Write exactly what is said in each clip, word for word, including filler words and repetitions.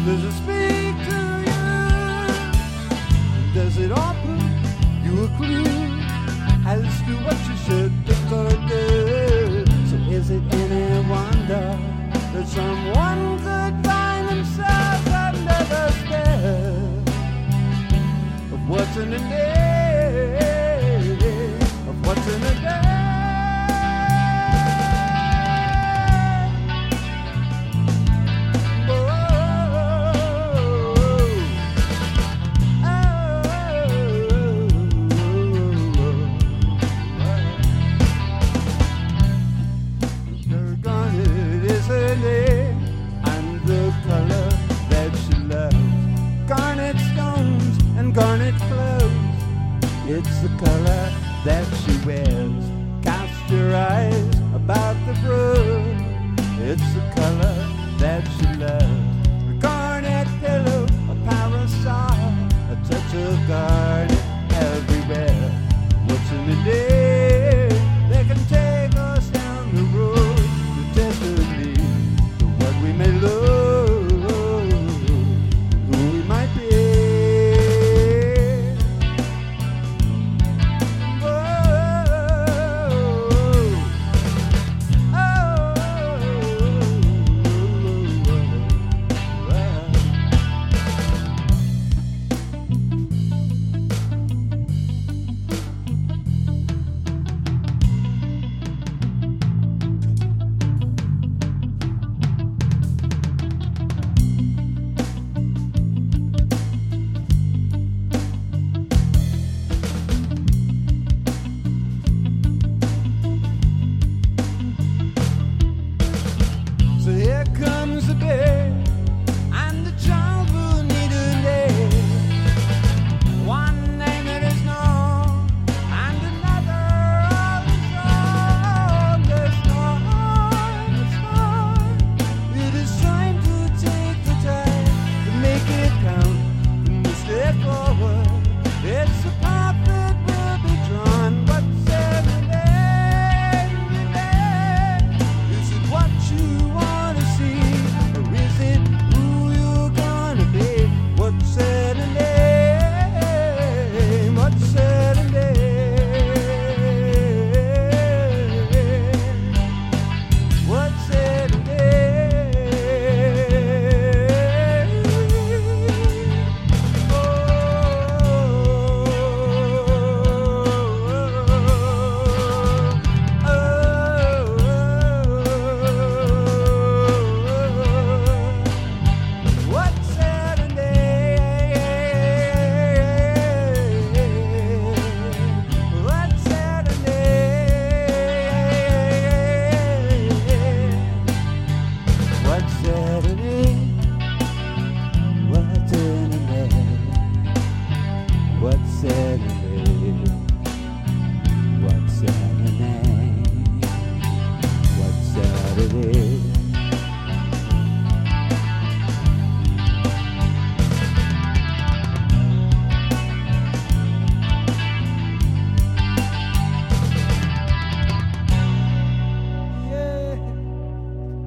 Does it speak to you? Does it offer you a clue as to what you should prefer to do? So is it any wonder that someone could find themselves under the spell of what's in the name, of what's in the name? Garnet clothes, it's the color that she wears. Cast your eyes about the room, it's the color that she loves. A garnet pillow, a parasol, a touch of garnet everywhere. What's in the day? They can take us down the road to destiny, to what we may love, who we might be. So here comes the day, and the child will need a name. One name that is known, and another all is on. There's time, it's time. It is time to take the time to make it count from this day forward. It's a path that will be drawn. What's every name, every name? Is it what you want? What's that a name? What's that a name? What's that a name? Oh, oh, oh, oh. What's that a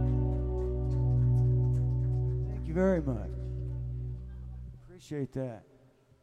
Very much. Appreciate that.